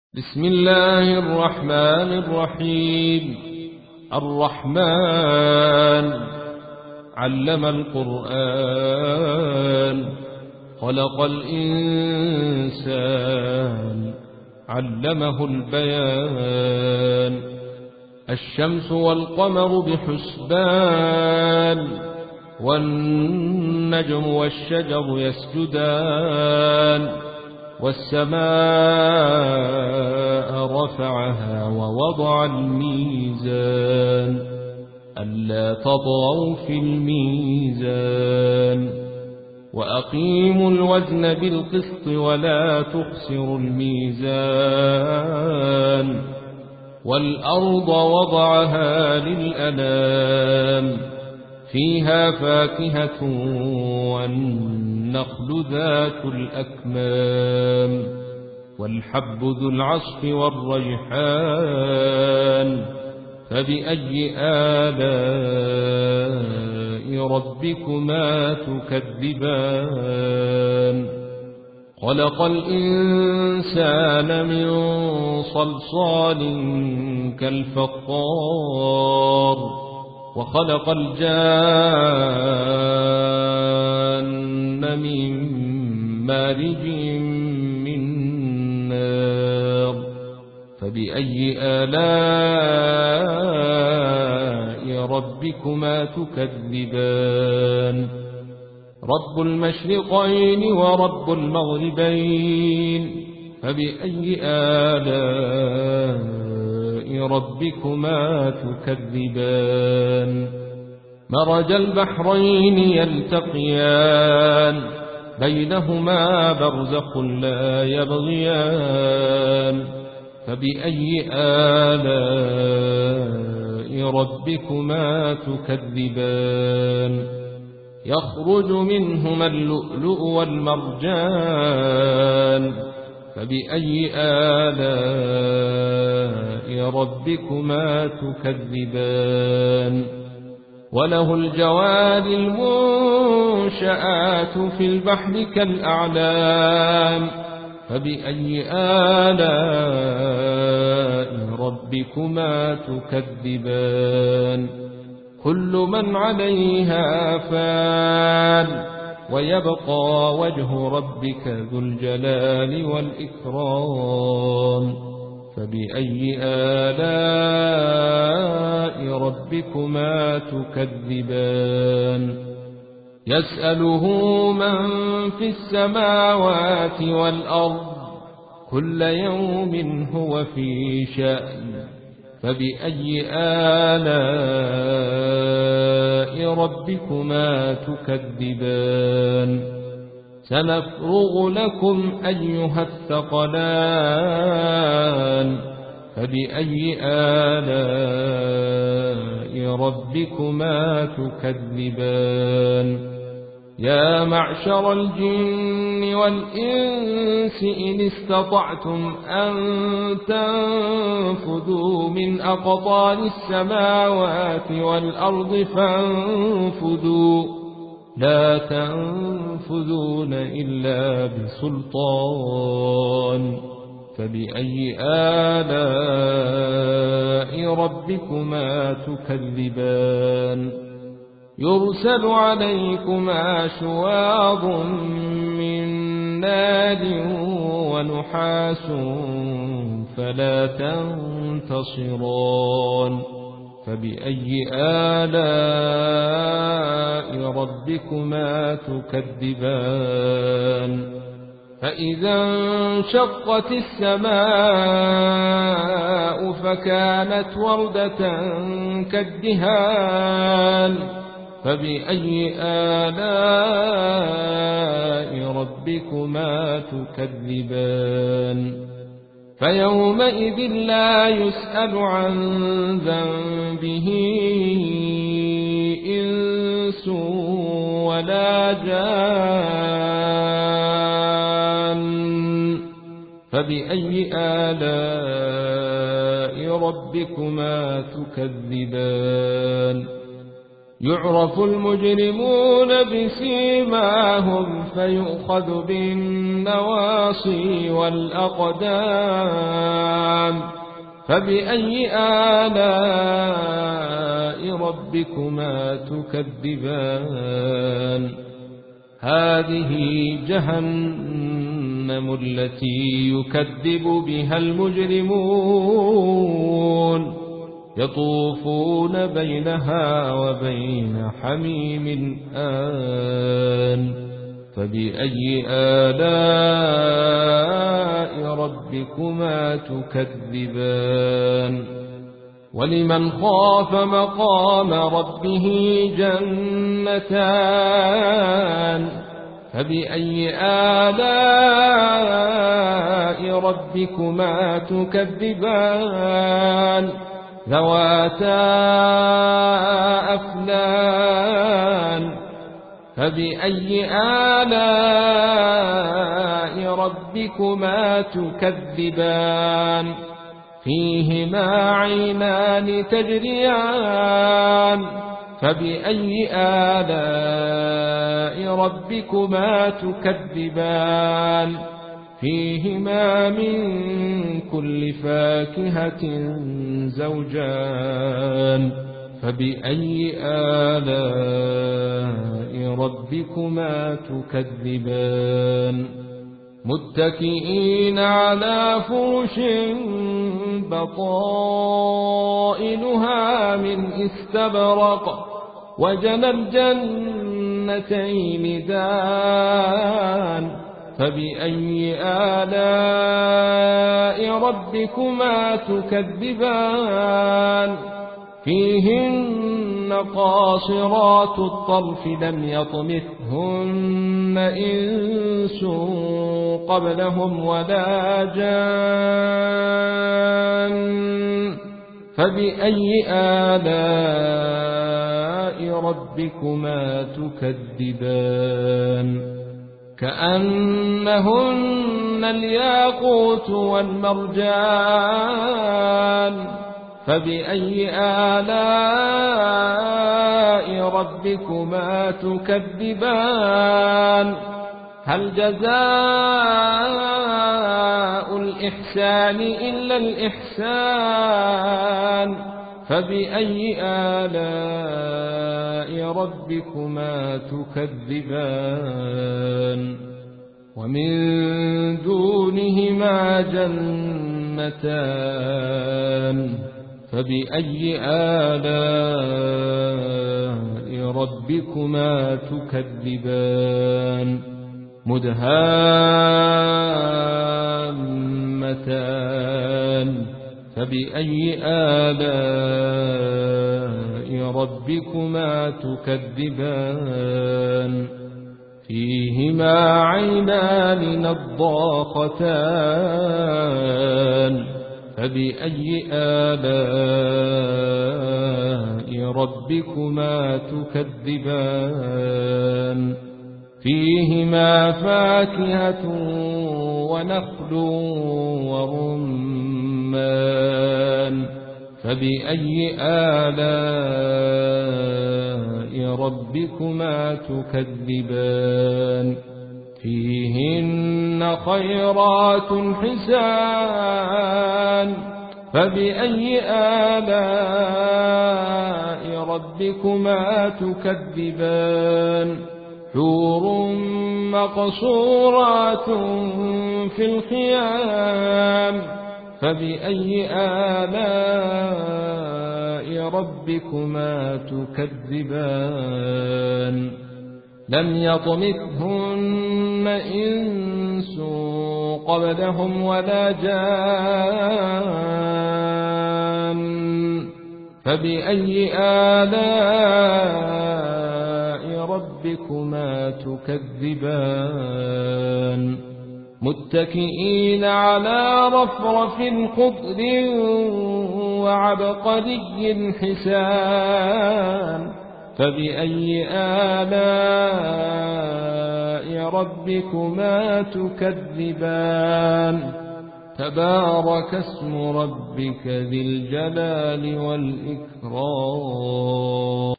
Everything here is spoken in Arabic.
بسم الله الرحمن الرحيم. الرحمن علم القرآن، خلق الإنسان، علمه البيان. الشمس والقمر بحسبان، والنجم والشجر يسجدان. والسماء رفعها ووضع الميزان، ألا تطغوا في الميزان. وأقيموا الوزن بالقسط ولا تخسروا الميزان. والأرض وضعها للأنام، فيها فاكهة والنخل ذات الأكمام، والحب ذو العصف والريحان. فبأي آلاء ربكما تكذبان؟ خلق الإنسان من صلصال كالفخار، وخلق الجان من مارج من نار. فبأي آلاء ربكما تكذبان؟ رب المشرقين ورب المغربين، فبأي آلاء ربكما تكذبان؟ مرج البحرين يلتقيان، بينهما برزخ لا يبغيان. فبأي آلاء ربكما تكذبان؟ يخرج منهما اللؤلؤ والمرجان، فبأي آلاء ربكما تكذبان؟ وله الجوار المنشآت في البحر كالأعلام، فبأي آلاء ربكما تكذبان؟ كل من عليها فان، ويبقى وجه ربك ذو الجلال والإكرام. فبأي آلاء ربكما تكذبان؟ يسأله من في السماوات والأرض، كل يوم هو في شأن. فبأي آلاء ربكما تكذبان؟ سنفرغ لكم أيها الثقلان. فبأي آلاء ربكما تكذبان؟ يا معشر الجن والإنس إن استطعتم أن تنفذوا من أقطار السماوات والأرض فانفذوا، لا تنفذون إلا بسلطان. فبأي آلاء ربكما تكذبان؟ يرسل عليكما شواظ من نار ونحاس فلا تنتصران. فبأي آلاء ربكما تكذبان؟ فإذا انشقت السماء فكانت وردة كالدهان. فبأي آلاء ربكما تكذبان؟ فيومئذ لا يسأل عن ذنبه إنس ولا جان. فبأي آلاء ربكما تكذبان؟ يعرف المجرمون بسيماهم فيؤخذ بالنواصي والأقدام فبأي آلاء ربكما تكذبان هذه جهنم التي يكذب بها المجرمون يطوفون بينها وبين حميم آن فبأي آلاء ربكما تكذبان ولمن خاف مقام ربه جنتان فبأي آلاء ربكما تكذبان ذواتا أفنان فبأي آلاء ربكما تكذبان فيهما عينان تجريان فبأي آلاء ربكما تكذبان فيهما من كل فاكهة زوجان فبأي آلاء ربكما تكذبان متكئين على فرش بطائنها من استبرق وجنى الجنتين دان فبأي آلاء ربكما تكذبان فيهن قاصرات الطرف لم يطمثهن إنس قبلهم ولا جان فبأي آلاء ربكما تكذبان كأنهن الياقوت والمرجان فبأي آلاء ربكما تكذبان هل جزاء الإحسان إلا الإحسان فبأي آلاء ربكما تكذبان ومن دونهما جنتان فبأي آلاء ربكما تكذبان مدهامتان فبأي آلاء ربكما تكذبان فيهما عينان نضاختان فبأي آلاء ربكما تكذبان فيهما فاكهة ونخل ورمان فبأي آلاء ربكما تكذبان فيهن خيرات حسان فبأي آلاء ربكما تكذبان حور مقصورات في الخيام فبأي آلاء ربكما تكذبان لم يطمثهن إنس قبلهم ولا جان فبأي آلاء ربكما تكذبان متكئين على رفرف خضر وعبقري حسان فبأي آلاء ربكما تكذبان تبارك اسم ربك ذي الجلال والإكرام